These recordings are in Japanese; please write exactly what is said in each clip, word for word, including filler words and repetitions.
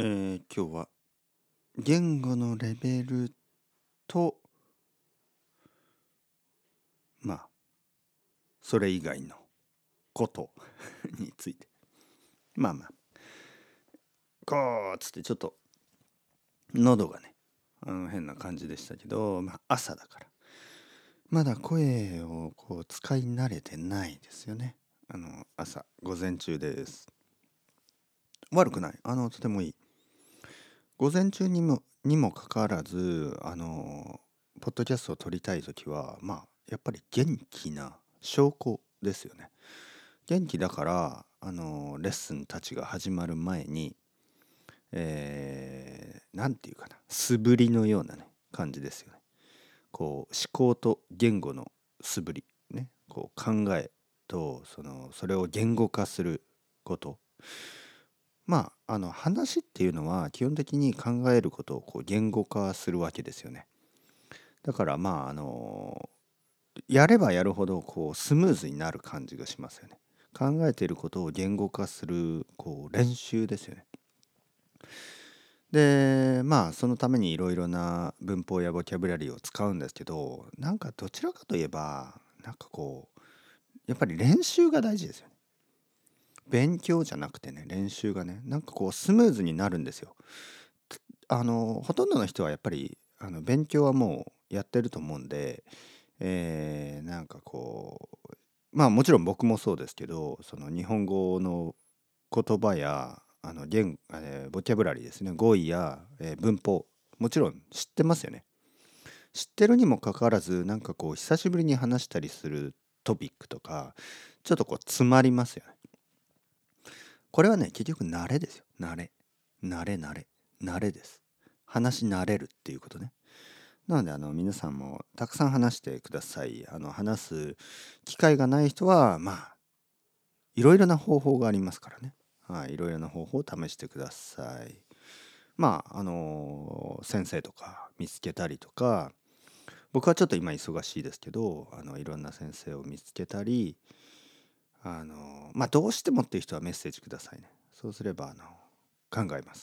えー今日は言語のレベルと、まあ、それ以外のことについて。まあまあ、こうつってちょっと喉がね、あの変な感じでしたけど、まあ朝だから。まだ声をこう使い慣れてないですよね。あの、朝、午前中です。悪くない。あの、とてもいい。午前中にも、にもかかわらず、あの、ポッドキャストを撮りたいときは、まあ、やっぱり元気な証拠ですよね。元気だから、あの、レッスンたちが始まる前に、えー、なんていうかな、素振りのようなね、感じですよね。こう、思考と言語の素振り、ね、こう、考えと、その、それを言語化すること。まあ、あの、話っていうのは、基本的に考えることをこう言語化するわけですよね。だから、まあ、あの、やればやるほど、こう、スムーズになる感じがしますよね。考えていることを言語化するこう練習ですよね。でまあそのためにいろいろな文法やボキャブラリーを使うんですけど、なんかどちらかといえばなんかこうやっぱり練習が大事ですよね。勉強じゃなくてね、練習がね、なんかこうスムーズになるんですよ。あのほとんどの人はやっぱりあの勉強はもうやってると思うんで、えー、なんかこうまあもちろん僕もそうですけど、その日本語の言葉やあの言、えーボキャブラリーですね、語彙や、えー文法、もちろん知ってますよね。知ってるにもかかわらず、なんかこう久しぶりに話したりするトピックとかちょっとこう詰まりますよね。これはね結局慣れですよ。慣れ慣れ慣れ慣れです。話し慣れるっていうことね。なのであの皆さんもたくさん話してください。あの話す機会がない人はまあいろいろな方法がありますからね。はい、いろいろな方法を試してください。まああの先生とか見つけたりとか、僕はちょっと今忙しいですけど、あのいろんな先生を見つけたり、あのまあどうしてもっていう人はメッセージくださいね。そうすればあの考えます。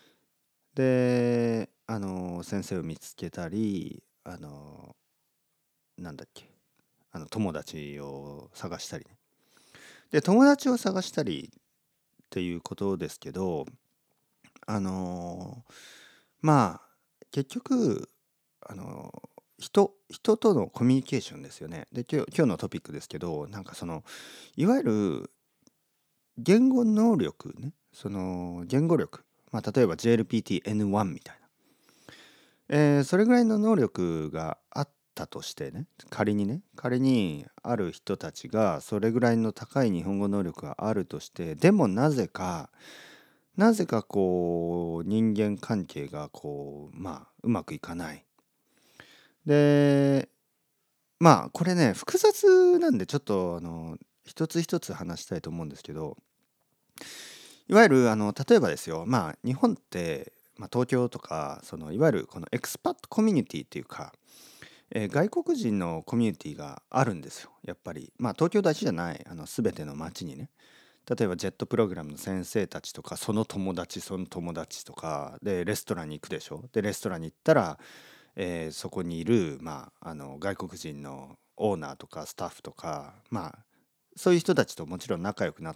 で、あの先生を見つけたり、あのなんだっけ、あの友達を探したりね。で、友達を探したりっていうことですけど、あのまあ結局あの人人とのコミュニケーションですよね。で今日今日のトピックですけど、なんかそのいわゆる言語能力ね、その言語力、まあ例えば ジェーエルピーティーエヌワン みたいな、えーそれぐらいの能力があったとしてね、仮にね、仮にある人たちがそれぐらいの高い日本語能力があるとして、でもなぜかなぜかこう人間関係がこうまあうまくいかない。でまあこれね複雑なんでちょっとあの一つ一つ話したいと思うんですけど、いわゆるあの例えばですよ、まあ日本って、まあ、東京とかそのいわゆるこのエクスパットコミュニティっていうか、えー外国人のコミュニティがあるんですよ。やっぱりまあ東京だけじゃない、あの全ての街にね。例えばジェットプログラムの先生たちとか、その友達その友達とかでレストランに行くでしょ。でレストランに行ったら、えーそこにいる、まあ、あの外国人のオーナーとかスタッフとか、まあそういう人たちともちろん仲良くなって、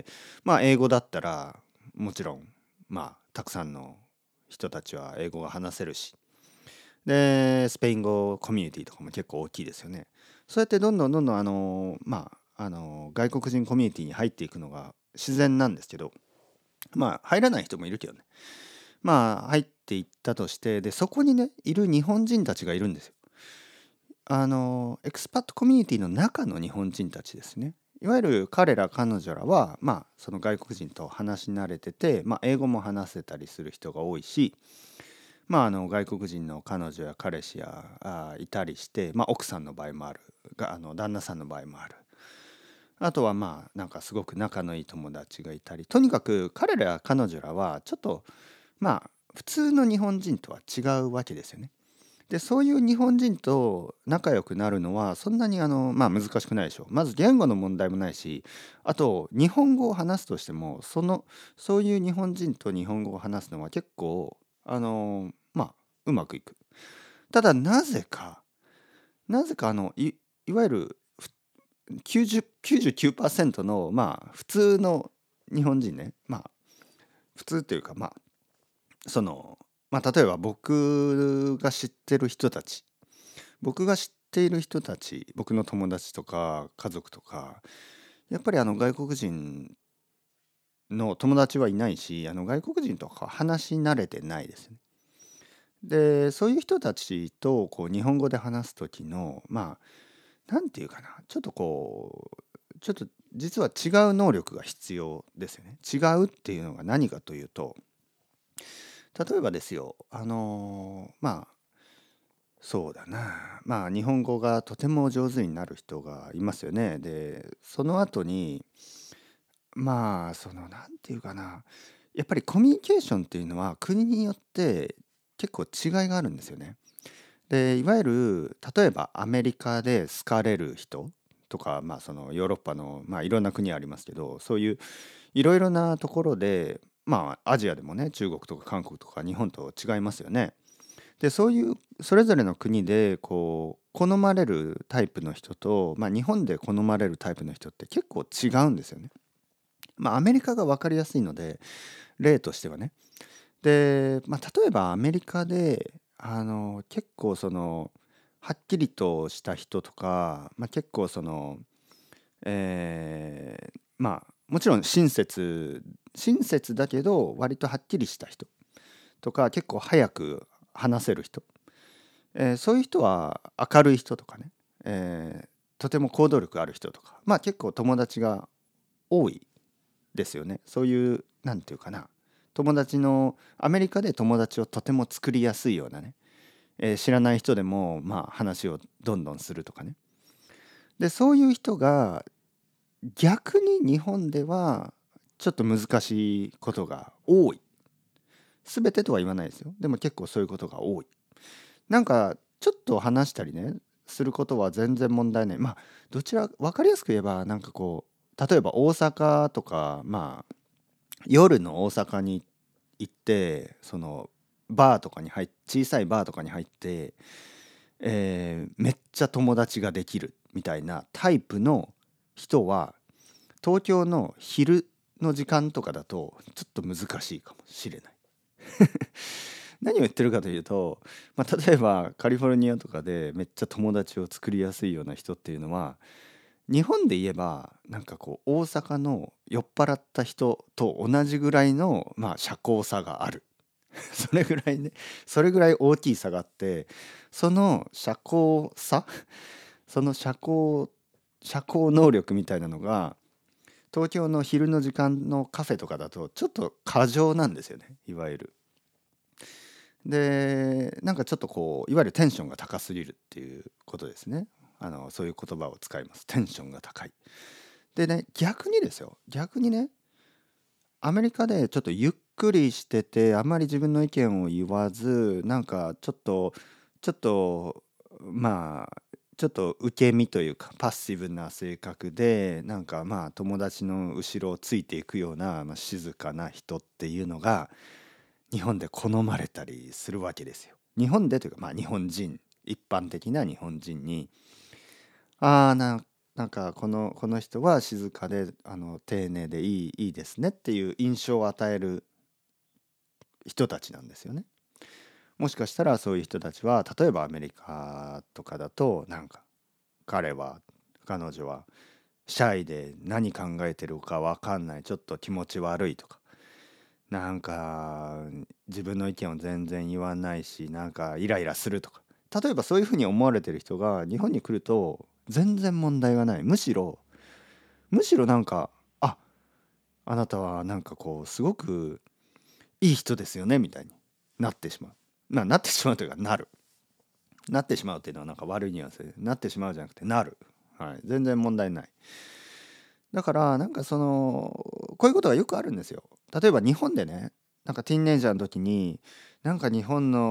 まあ英語だったらもちろんまあたくさんの人たちは英語が話せるし、でスペイン語コミュニティとかも結構大きいですよね。そうやってどんどんどんどんあのまああの外国人コミュニティに入っていくのが自然なんですけど、まあ入らない人もいるけどね。まあ入っていったとして、でそこにねいる日本人たちがいるんですよ。あのエクスパットコミュニティの中の日本人たちですね。いわゆる彼ら彼女らはまあその外国人と話し慣れてて、まあ、英語も話せたりする人が多いし、まあ、あの外国人の彼女や彼氏やあいたりして、まあ、奥さんの場合もあるが、あの旦那さんの場合もある。あとはまあなんかすごく仲のいい友達がいたり、とにかく彼らや彼女らはちょっとまあ普通の日本人とは違うわけですよね。 でそういう日本人と仲良くなるのはそんなにあのまあ難しくないでしょ。まず言語の問題もないし、あと日本語を話すとしてもそのそういう日本人と日本語を話すのは結構あのまあうまくいく。ただなぜかなぜかあのい、いわゆるきゅうじゅう、きゅうじゅうきゅうパーセントのまあ普通の日本人ね、まあ普通っていうかまあそのまあ例えば僕が知ってる人たち僕が知っている人たち僕の友達とか家族とかやっぱりあの外国人の友達はいないし、あの外国人とか話し慣れてないですね。でそういう人たちとこう日本語で話す時のまあなんていうかな、ちょっとこうちょっと実は違う能力が必要ですよね。違うっていうのが何かというと、例えばですよ、あのーまあそうだな、まあ日本語がとても上手になる人がいますよね。でその後にまあそのなんていうかな、やっぱりコミュニケーションっていうのは国によって結構違いがあるんですよね。でいわゆる例えばアメリカで好かれる人とか、まあそのヨーロッパのまあいろんな国ありますけど、そういういろいろなところでまあアジアでもね、中国とか韓国とか日本と違いますよね。でそういうそれぞれの国でこう好まれるタイプの人と、まあ、日本で好まれるタイプの人って結構違うんですよね。まあアメリカが分かりやすいので例としてはね。で、まあ、例えばアメリカであの結構そのはっきりとした人とか、まあ、結構その、えーまあもちろん親切親切だけど割とはっきりした人とか結構早く話せる人、えーそういう人は明るい人とかね、えーとても行動力ある人とかまあ結構友達が多いですよね。そういうなんていうかな、友達のアメリカで友達をとても作りやすいようなね、えー知らない人でもまあ話をどんどんするとかね。でそういう人が逆に日本ではちょっと難しいことが多い。全てとは言わないですよ。でも結構そういうことが多い。なんかちょっと話したりねすることは全然問題ない。まあどちら分かりやすく言えばなんかこう例えば大阪とかまあ夜の大阪に行ってそのバーとかに入っ小さいバーとかに入って、えーめっちゃ友達ができるみたいなタイプの人は東京の昼の時間とかだとちょっと難しいかもしれない。何を言ってるかというと、まあ、例えばカリフォルニアとかでめっちゃ友達を作りやすいような人っていうのは日本で言えばなんかこう大阪の酔っ払った人と同じぐらいのまあ社交差がある。それぐらいね、それぐらい大きい差があって、その社交差その社交社交能力みたいなのが東京の昼の時間のカフェとかだとちょっと過剰なんですよね、いわゆる。でなんかちょっとこういわゆるテンションが高すぎるっていうことですね。あのそういう言葉を使います。テンションが高い。でね、逆にですよ、逆にね、アメリカでちょっとゆっくりしててあまり自分の意見を言わずなんかちょっとちょっとまあちょっと受け身というかパッシブな性格でなんかまあ友達の後ろをついていくような、まあ、静かな人っていうのが日本で好まれたりするわけですよ。日本でというかまあ日本人一般的な日本人にああ、なんなんかこのこの人は静かであの丁寧でいいいいですねっていう印象を与える人たちなんですよね。もしかしたらそういう人たちは例えばアメリカとかだとなんか彼は彼女はシャイで何考えてるかわかんない、ちょっと気持ち悪いとか、なんか自分の意見を全然言わないしなんかイライラするとか、例えばそういうふうに思われてる人が日本に来ると全然問題がない。むしろむしろなんかああなたはなんかこうすごくいい人ですよねみたいになってしまう。ななってしまうというかなる。なってしまうっていうのはなんか悪いニュアンスでなってしまうじゃなくてなる。はい、全然問題ない。だからなんかそのこういうことがよくあるんですよ。例えば日本でね、なんかティーンネイジャーの時になんか日本の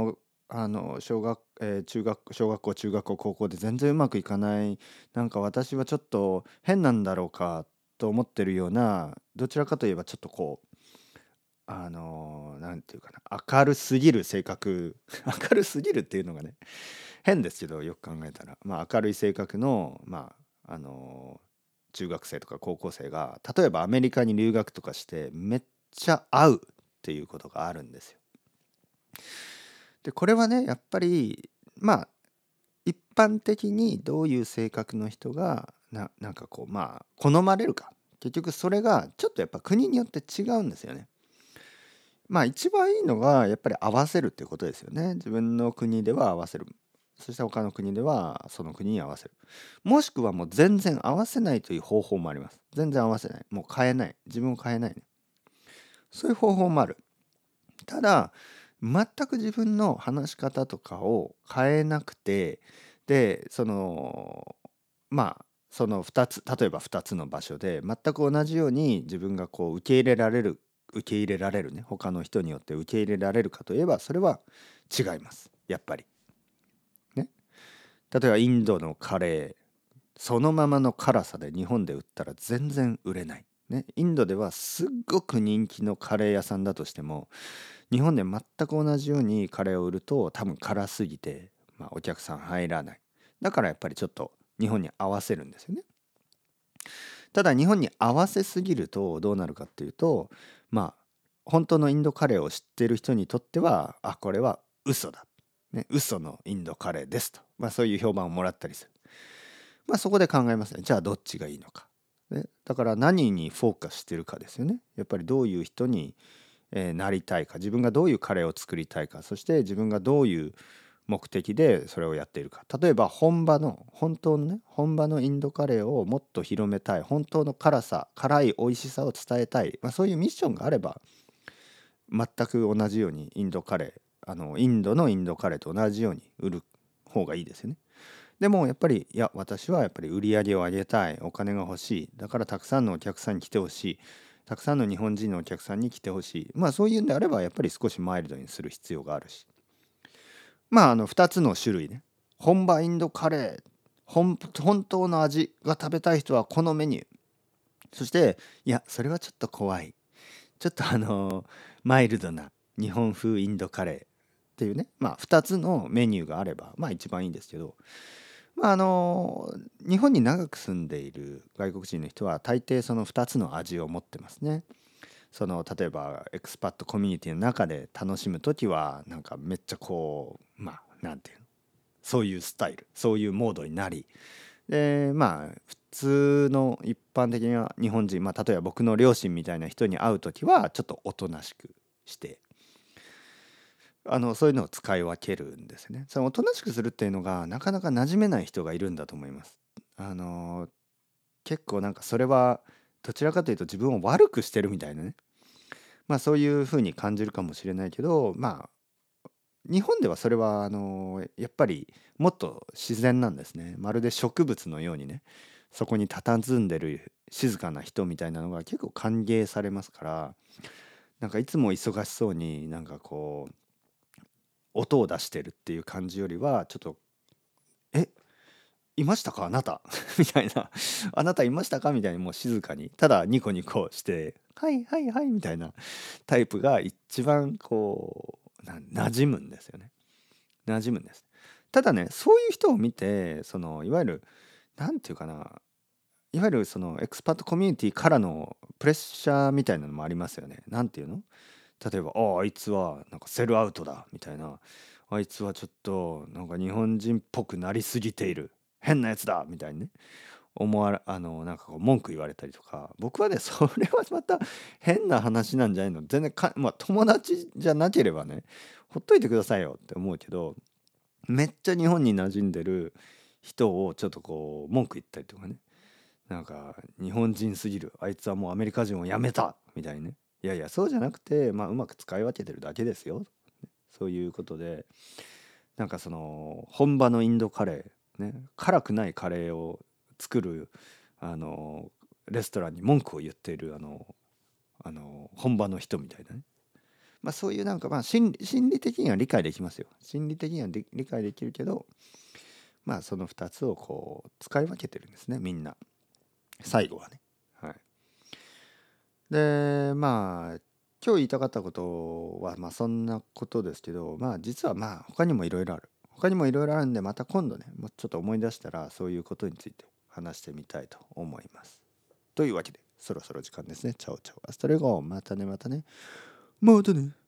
あの小学、えー中学小学校中学校高校で全然うまくいかない、なんか私はちょっと変なんだろうかと思ってるような、どちらかといえばちょっとこうあのーなんていうかな、明るすぎる性格明るすぎるっていうのがね変ですけど、よく考えたら、まあ、明るい性格の、まああのー中学生とか高校生が例えばアメリカに留学とかしてめっちゃ会うっていうことがあるんですよ。でこれはねやっぱりまあ一般的にどういう性格の人がななんかこうまあ好まれるか、結局それがちょっとやっぱ国によって違うんですよね。まあ一番いいのがやっぱり合わせるっていうことですよね。自分の国では合わせる。そして他の国ではその国に合わせる。もしくはもう全然合わせないという方法もあります。全然合わせない。もう変えない。自分を変えないね。そういう方法もある。ただ、全く自分の話し方とかを変えなくて、で、その、まあ、そのふたつ、例えばふたつの場所で全く同じように自分がこう受け入れられる、受け入れられるね、他の人によって受け入れられるかといえば、それは違います。やっぱり。ね。例えばインドのカレー、そのままの辛さで日本で売ったら全然売れない。ね。インドではすっごく人気のカレー屋さんだとしても、日本で全く同じようにカレーを売ると多分辛すぎて、まあ、お客さん入らない。だからやっぱりちょっと日本に合わせるんですよね。ただ日本に合わせすぎるとどうなるかっていうと、まあ本当のインドカレーを知っている人にとっては、あ、これは嘘だ、ね、嘘のインドカレーですと、まあ、そういう評判をもらったりする。まあそこで考えますね。じゃあどっちがいいのか。ね、だから何にフォーカスしてるかですよね。やっぱりどういう人にえーなりたいか、自分がどういうカレーを作りたいか、そして自分がどういう目的でそれをやっているか。例えば本場の本当のね本場のインドカレーをもっと広めたい、本当の辛さ辛い美味しさを伝えたい、まあ、そういうミッションがあれば全く同じようにインドカレー、あのインドのインドカレーと同じように売る方がいいですよね。でもやっぱりいや私はやっぱり売り上げを上げたい、お金が欲しい、だからたくさんのお客さんに来てほしい、たくさんの日本人のお客さんに来てほしい、まあそういうんであればやっぱり少しマイルドにする必要があるし、まああのふたつの種類ね、本場インドカレー、本本当の味が食べたい人はこのメニュー、そしていやそれはちょっと怖い、ちょっとあのマイルドな日本風インドカレーっていうね、まあふたつのメニューがあればまあ一番いいんですけど、まあ、あの日本に長く住んでいる外国人の人は大抵そのふたつの味を持ってますね。その例えばエクスパットコミュニティの中で楽しむ時はなんかめっちゃこうまあなんていうの、そういうスタイル、そういうモードになり、でまあ普通の一般的な日本人、まあ例えば僕の両親みたいな人に会う時はちょっとおとなしくして、あのそういうのを使い分けるんですね。そのおとなしくするっていうのがなかなか馴染めない人がいるんだと思います。あの結構なんかそれはどちらかというと自分を悪くしてるみたいなね、まあそういうふうに感じるかもしれないけど、まあ日本ではそれはあのやっぱりもっと自然なんですね。まるで植物のようにね、そこに佇んでる静かな人みたいなのが結構歓迎されますから、なんかいつも忙しそうになんかこう音を出してるっていう感じよりはちょっと「え、いましたかあなた」みたいな「あなたいましたか」みたいに、もう静かにただニコニコして「はいはいはい」みたいなタイプが一番こうな馴染むんですよね。馴染むんです。ただね、そういう人を見て、そのいわゆるなんていうかな、いわゆるそのエクスパートコミュニティからのプレッシャーみたいなのもありますよね。なんていうの、例えば「ああ、あいつはなんかセルアウトだ」みたいな「あいつはちょっとなんか日本人っぽくなりすぎている変なやつだ」みたいにね、思われあのなんかこう文句言われたりとか、僕はねそれはまた変な話なんじゃないの、全然か、まあ友達じゃなければねほっといてくださいよって思うけど、めっちゃ日本に馴染んでる人をちょっとこう文句言ったりとかね、なんか日本人すぎる、あいつはもうアメリカ人をやめたみたいにね、いやいやそうじゃなくて、まあうまく使い分けてるだけですよ、そういうことで、なんかその本場のインドカレーね、辛くないカレーを作るあのレストランに文句を言っているあのあの本場の人みたいなね、 まあそういうなんかまあ心理、心理的には理解できますよ。心理的にはで理解できるけど、まあそのふたつをこう使い分けてるんですね、みんな。最後はね。はい。で、まあ今日言いたかったことはまあそんなことですけど、まあ実はまあ他にもいろいろある。他にもいろいろあるんで、また今度ね、もうちょっと思い出したらそういうことについて話してみたいと思います。というわけで、そろそろ時間ですね。チャオチャオ。アストレゴ。またね、またね。またね。